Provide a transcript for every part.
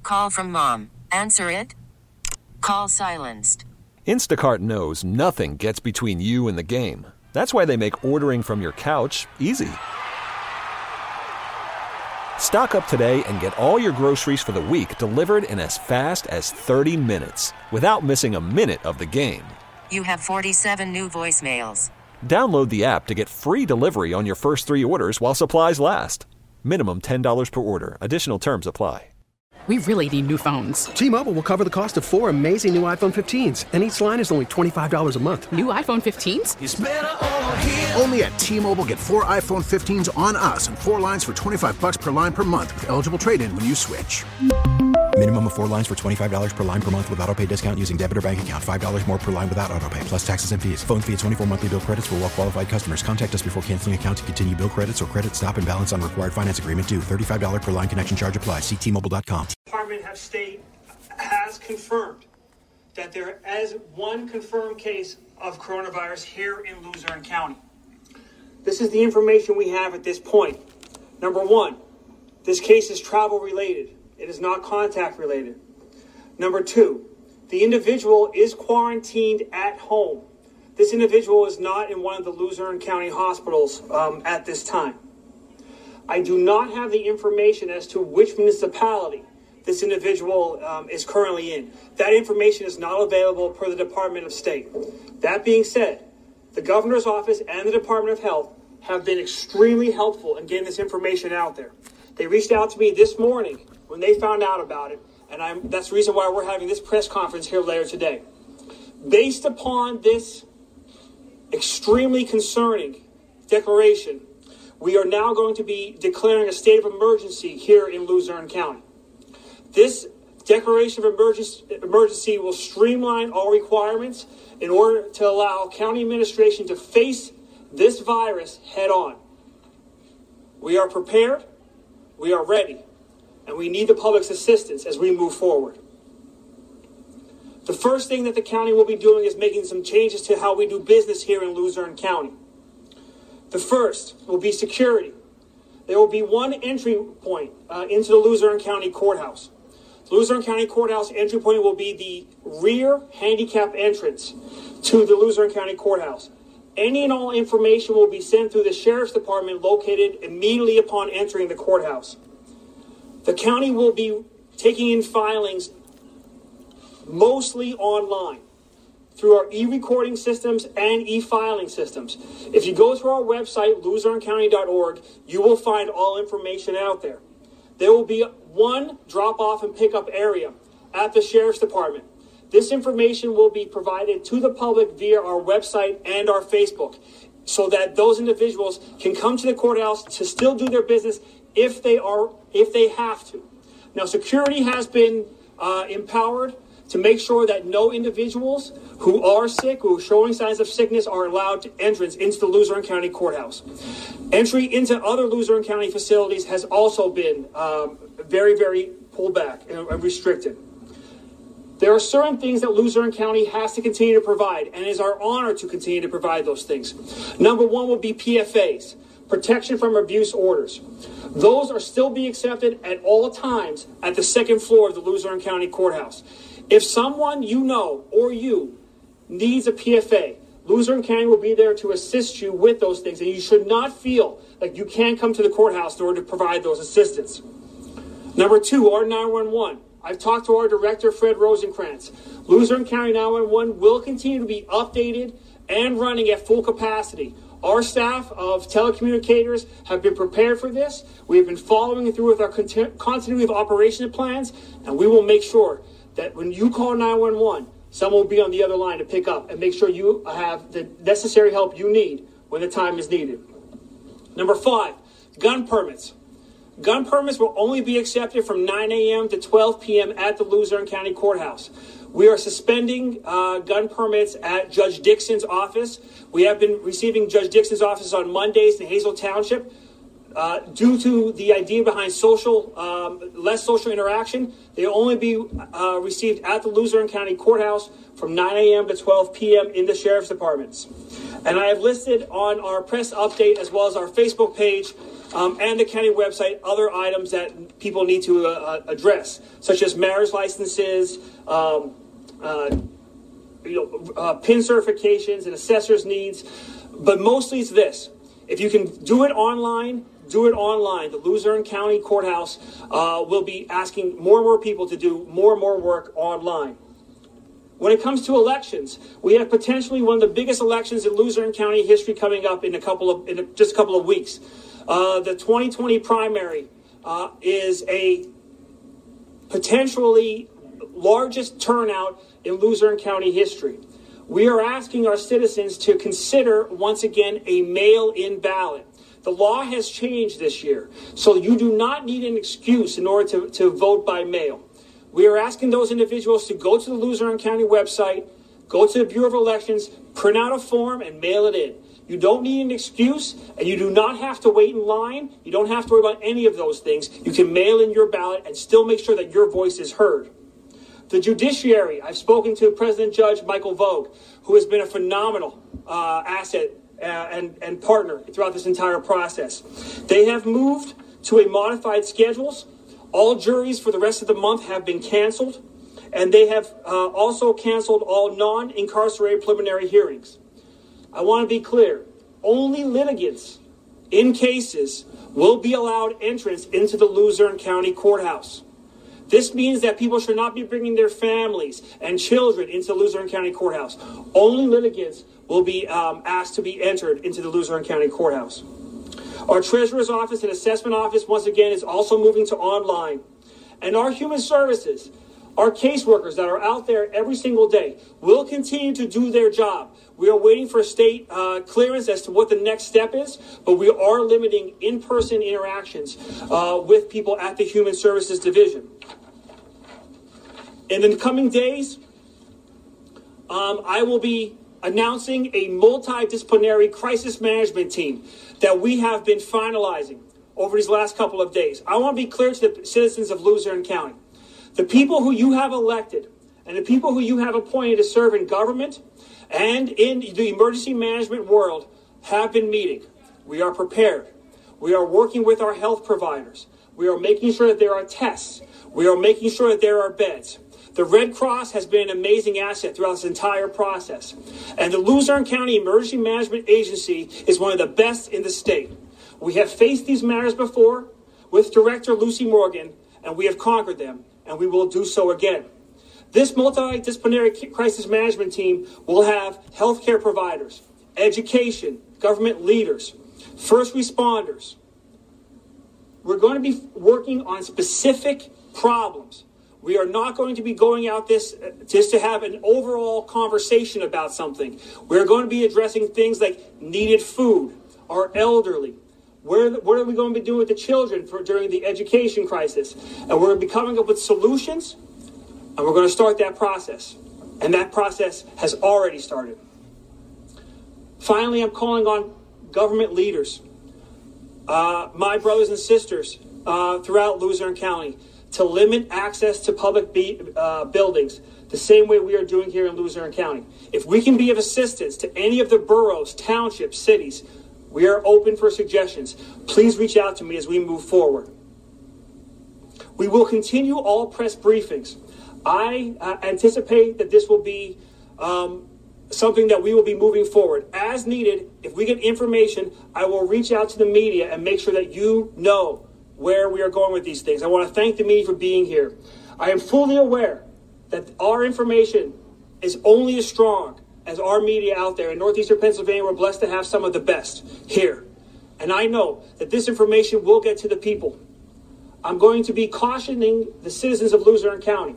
call from mom. Answer it. Call silenced. Instacart knows nothing gets between you and the game. That's why they make ordering from your couch easy. Stock up today and get all your groceries for the week delivered in as fast as 30 minutes without missing a minute of the game. You have 47 new voicemails. Download the app to get free delivery on your first 3 orders while supplies last. Minimum $10 per order. Additional terms apply. We really need new phones. T-Mobile will cover the cost of 4 amazing new iPhone 15s, and each line is only $25 a month. New iPhone 15s? It's better over here. Only at T-Mobile, get 4 iPhone 15s on us and 4 lines for $25 per line per month with eligible trade-in when you switch. Minimum of 4 lines for $25 per line per month with autopay discount using debit or bank account. $5 more per line without autopay, plus taxes and fees. Phone fee at 24 monthly bill credits for well-qualified customers. Contact us before canceling account to continue bill credits or credit stop and balance on required finance agreement due. $35 per line connection charge applies. See T-Mobile.com. Department of State has confirmed that there is one confirmed case of coronavirus here in Luzerne County. This is the information we have at this point. Number one, this case is travel related. It is not contact related. Number two, the individual is quarantined at home. This individual is not in one of the Luzerne County hospitals at this time. I do not have the information as to which municipality this individual is currently in. That information is not available per the Department of State. That being said, the Governor's Office and the Department of Health have been extremely helpful in getting this information out there. They reached out to me this morning when they found out about it, and that's the reason why we're having this press conference here later today. Based upon this extremely concerning declaration, we are now going to be declaring a state of emergency here in Luzerne County. This declaration of emergency will streamline all requirements in order to allow county administration to face this virus head on. We are prepared, we are ready, and we need the public's assistance as we move forward. The first thing that the county will be doing is making some changes to how we do business here in Luzerne County. The first will be security. There will be one entry point into the Luzerne County Courthouse. The Luzerne County Courthouse entry point will be the rear handicap entrance to the Luzerne County Courthouse. Any and all information will be sent through the Sheriff's Department located immediately upon entering the courthouse. The county will be taking in filings mostly online through our e-recording systems and e-filing systems. If you go to our website, luzernecounty.org, you will find all information out there. There will be one drop-off and pickup area at the Sheriff's Department. This information will be provided to the public via our website and our Facebook so that those individuals can come to the courthouse to still do their business if they have to. Now, security has been empowered to make sure that no individuals who are sick, who are showing signs of sickness, are allowed entrance into the Luzerne County Courthouse. Entry into other Luzerne County facilities has also been very, very pulled back and restricted. There are certain things that Luzerne County has to continue to provide, and it is our honor to continue to provide those things. Number one will be PFAs, protection from abuse orders. Those are still being accepted at all times at the second floor of the Luzerne County Courthouse. If someone you know or you needs a PFA, Luzerne County will be there to assist you with those things, and you should not feel like you can't come to the courthouse in order to provide those assistance. Number two, our 911. I've talked to our director, Fred Rosenkrantz. Luzerne County 911 will continue to be updated and running at full capacity. Our staff of telecommunicators have been prepared for this. We have been following it through with our continuity of operation plans, and we will make sure that when you call 911, someone will be on the other line to pick up and make sure you have the necessary help you need when the time is needed. Number five, gun permits. Gun permits will only be accepted from 9 a.m. to 12 p.m. at the Luzerne County Courthouse. We are suspending gun permits at Judge Dixon's office. We have been receiving Judge Dixon's office on Mondays in Hazel Township. Due to the idea behind less social interaction, they will only be received at the Luzerne County Courthouse from 9 a.m. to 12 p.m. in the Sheriff's Departments. And I have listed on our press update, as well as our Facebook page and the county website, other items that people need to address, such as marriage licenses, PIN certifications and assessor's needs. But mostly it's this. If you can do it online, do it online. The Luzerne County Courthouse will be asking more and more people to do more and more work online. When it comes to elections, we have potentially one of the biggest elections in Luzerne County history coming up in just a couple of weeks. The 2020 primary is a potentially largest turnout in Luzerne County history. We are asking our citizens to consider, once again, a mail-in ballot. The law has changed this year, so you do not need an excuse in order to vote by mail. We are asking those individuals to go to the Luzerne County website, go to the Bureau of Elections, print out a form, and mail it in. You don't need an excuse, and you do not have to wait in line. You don't have to worry about any of those things. You can mail in your ballot and still make sure that your voice is heard. The judiciary, I've spoken to President Judge Michael Vogt, who has been a phenomenal asset and partner throughout this entire process. They have moved to a modified schedules. All juries for the rest of the month have been canceled, and they have also canceled all non-incarcerated preliminary hearings. I want to be clear. Only litigants in cases will be allowed entrance into the Luzerne County Courthouse. This means that people should not be bringing their families and children into Luzerne County Courthouse. Only litigants will be asked to be entered into the Luzerne County Courthouse. Our Treasurer's Office and Assessment Office, once again, is also moving to online. And our Human Services, our caseworkers that are out there every single day, will continue to do their job. We are waiting for state clearance as to what the next step is, but we are limiting in-person interactions with people at the Human Services Division. In the coming days, I will be announcing a multidisciplinary crisis management team that we have been finalizing over these last couple of days. I want to be clear to the citizens of Luzerne County. The people who you have elected and the people who you have appointed to serve in government and in the emergency management world have been meeting. We are prepared. We are working with our health providers. We are making sure that there are tests. We are making sure that there are beds. The Red Cross has been an amazing asset throughout this entire process. And the Luzerne County Emergency Management Agency is one of the best in the state. We have faced these matters before with Director Lucy Morgan, and we have conquered them, and we will do so again. This multidisciplinary crisis management team will have healthcare providers, education, government leaders, first responders. We're going to be working on specific problems. We are not going to be going out this just to have an overall conversation about something. We're going to be addressing things like needed food, our elderly. What are we going to be doing with the children during the education crisis? And we're going to be coming up with solutions, and we're going to start that process. And that process has already started. Finally, I'm calling on government leaders, my brothers and sisters throughout Luzerne County, to limit access to public buildings the same way we are doing here in Luzerne County. If we can be of assistance to any of the boroughs, townships, cities, we are open for suggestions. Please reach out to me as we move forward. We will continue all press briefings. I anticipate that this will be something that we will be moving forward. As needed, if we get information, I will reach out to the media and make sure that you know where we are going with these things. I want to thank the media for being here. I am fully aware that our information is only as strong as our media out there. In Northeastern Pennsylvania, we're blessed to have some of the best here. And I know that this information will get to the people. I'm going to be cautioning the citizens of Luzerne County.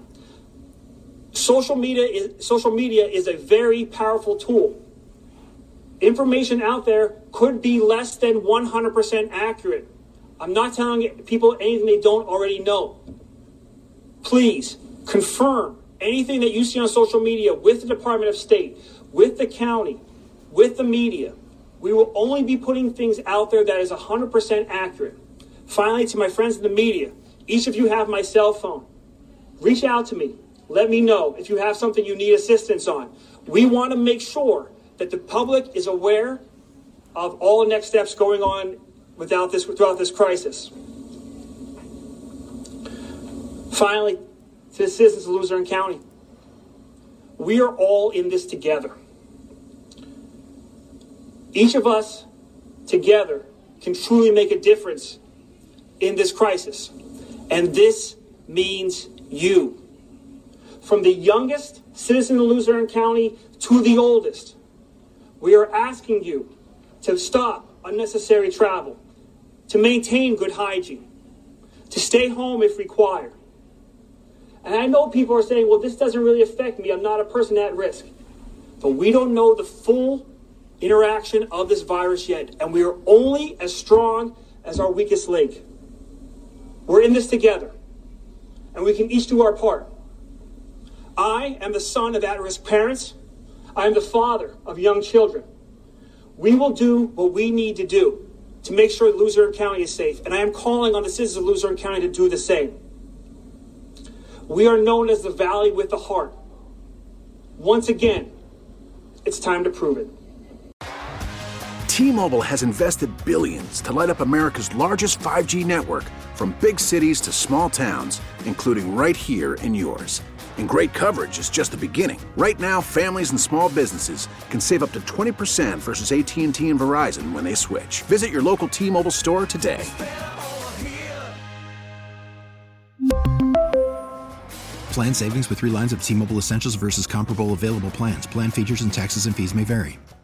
Social media is a very powerful tool. Information out there could be less than 100% accurate. I'm not telling people anything they don't already know. Please confirm anything that you see on social media with the Department of State, with the county, with the media. We will only be putting things out there that is 100% accurate. Finally, to my friends in the media, each of you have my cell phone. Reach out to me. Let me know if you have something you need assistance on. We want to make sure that the public is aware of all the next steps going on throughout this crisis. Finally, to the citizens of Luzerne County, we are all in this together. Each of us together can truly make a difference in this crisis. And this means you. From the youngest citizen of Luzerne County to the oldest, we are asking you to stop unnecessary travel, to maintain good hygiene, to stay home if required. And I know people are saying, well, this doesn't really affect me. I'm not a person at risk. But we don't know the full interaction of this virus yet. And we are only as strong as our weakest link. We're in this together. And we can each do our part. I am the son of at-risk parents. I am the father of young children. We will do what we need to do to make sure Luzerne County is safe. And I am calling on the citizens of Luzerne County to do the same. We are known as the Valley with the Heart. Once again, it's time to prove it. T-Mobile has invested billions to light up America's largest 5G network, from big cities to small towns, including right here in yours. And great coverage is just the beginning. Right now, families and small businesses can save up to 20% versus AT&T and Verizon when they switch. Visit your local T-Mobile store today. Plan savings with 3 lines of T-Mobile Essentials versus comparable available plans. Plan features and taxes and fees may vary.